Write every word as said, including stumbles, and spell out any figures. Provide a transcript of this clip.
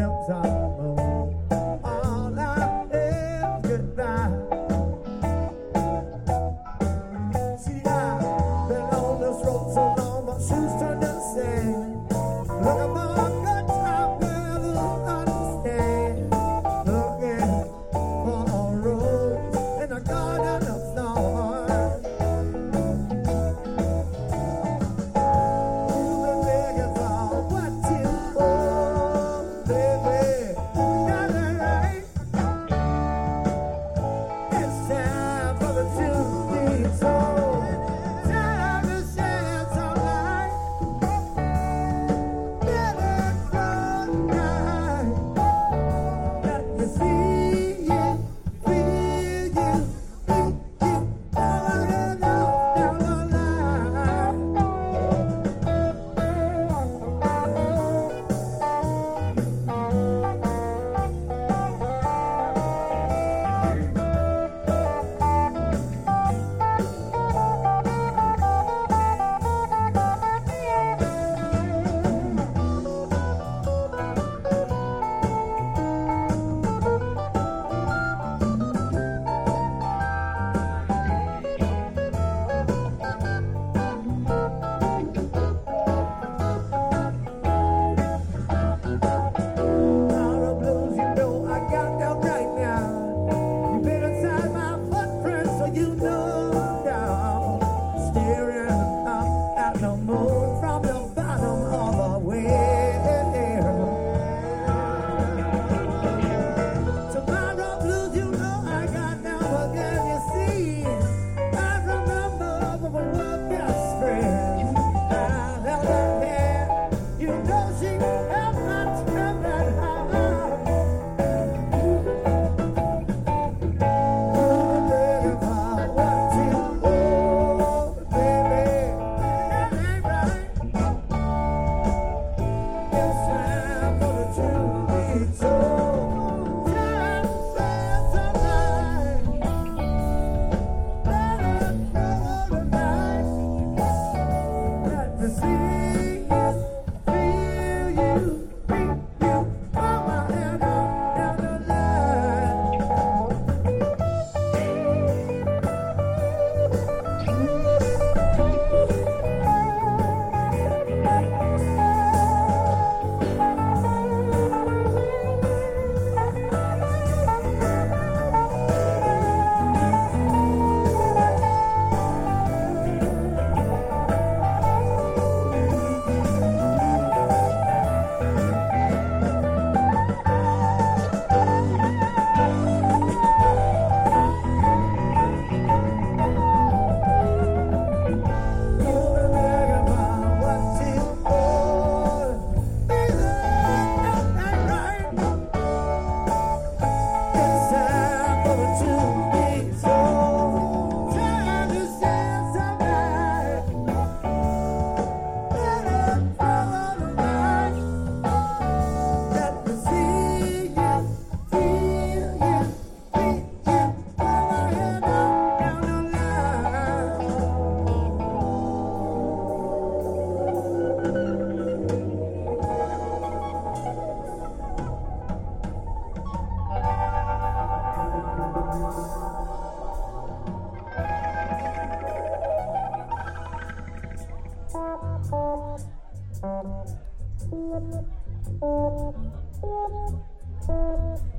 lips on the moon. All I is goodbye. See, I've been on this road so long, my shoes turn to sand. Looking for a good time where they'll understand. Looking for a rose in a garden of thorns. You've been begging for what you want, baby. Got it right. It's time for the two-beat soul. Time to share some light. Let it run night. Let me see you, feel you, think you, all around down the line. Power of blues, you know I got them right now. You've been inside my footprint, so you know now. Staring up at the moon from the bottom of the well. Tomorrow blues, you know I got them again. You see, I remember when we were best friends. I held her hand, you know she held my trembling heart. I'm begging for what you want, baby. That ain't right. It's time for the two-beat soul. Time to say something. Let it go tonight. Let me see you, feel you, beat you, hold my hand up down the line. You've been begging for what you want, baby. That ain't right. It's time for the two-beat soul. Time to share some light. Let it fall tonight. Let me see you, feel you, beat you, hold my hand up down the line. Thank you.